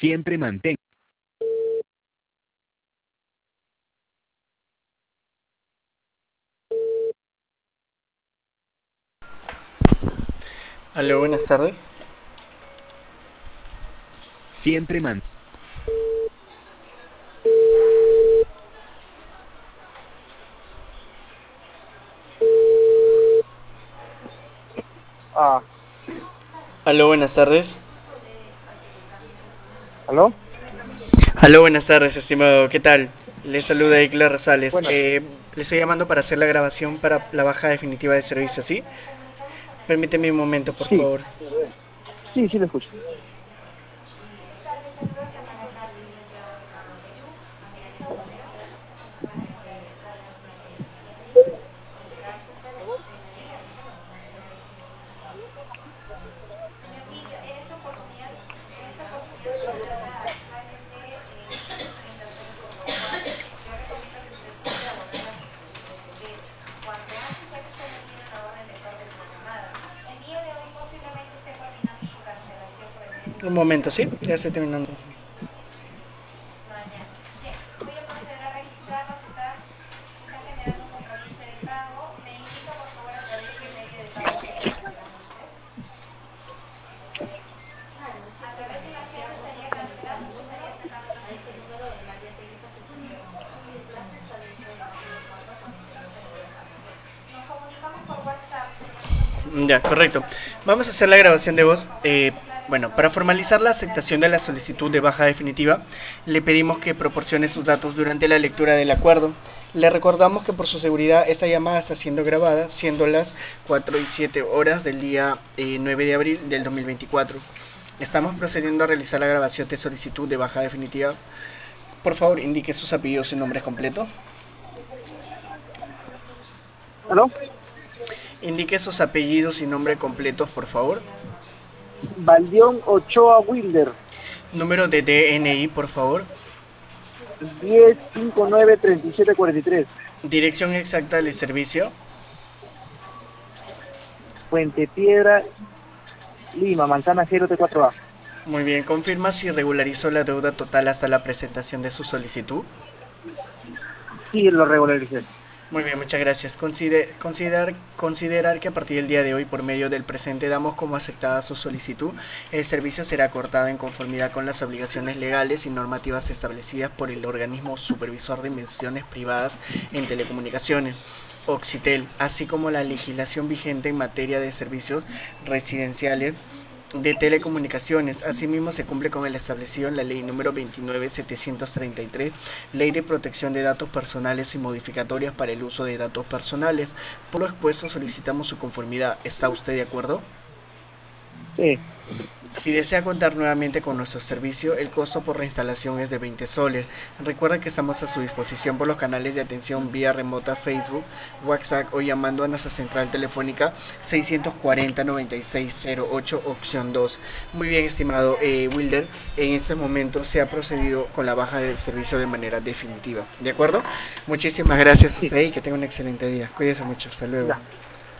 Siempre mantén. Aló, buenas tardes. Siempre mantén. Ah, Aló, buenas tardes. ¿aló? Aló, buenas tardes, estimado. ¿Qué tal? Le saluda Igla Rosales. Buenas. Le estoy llamando para hacer la grabación para la baja definitiva de servicio, ¿sí? Permíteme un momento, por Sí, favor. sí, lo escucho. Un momento, ¿sí? Ya estoy terminando. Ya, correcto. Vamos a hacer la grabación de voz. Bueno, para formalizar la aceptación de la solicitud de baja definitiva, le pedimos que proporcione sus datos durante la lectura del acuerdo. Le recordamos que por su seguridad esta llamada está siendo grabada, siendo las 4:07 del día 9 de abril del 2024. Estamos procediendo a realizar la grabación de solicitud de baja definitiva. Por favor, indique sus apellidos y nombres completos. ¿Aló? Indique sus apellidos y nombres completos, por favor. Valdión Ochoa Wilder, Número de DNI, por favor. 10593743, Dirección exacta del servicio. Puente Piedra, Lima, Manzana 0T4A. Muy bien, confirma si regularizó la deuda total hasta la presentación de su solicitud. Sí, lo regularicé. Muy bien, muchas gracias. Considerar que a partir del día de hoy, por medio del presente, damos como aceptada su solicitud. El servicio será acordado en conformidad con las obligaciones legales y normativas establecidas por el organismo supervisor de inversiones privadas en telecomunicaciones, Oxitel, así como la legislación vigente en materia de servicios residenciales de telecomunicaciones. Asimismo, se cumple con el establecido en la ley número 29.733, ley de protección de datos personales y modificatorias para el uso de datos personales. Por lo expuesto, solicitamos su conformidad. ¿Está usted de acuerdo? Sí, Si desea contar nuevamente con nuestro servicio, el costo por reinstalación es de 20 soles. Recuerda que estamos a su disposición por los canales de atención vía remota, Facebook, WhatsApp o llamando a nuestra central telefónica 640-9608, opción 2. Muy bien, estimado Wilder, en este momento se ha procedido con la baja del servicio de manera definitiva. ¿De acuerdo? Muchísimas gracias a sí, usted y que tenga un excelente día. Cuídese mucho. Hasta luego. ya.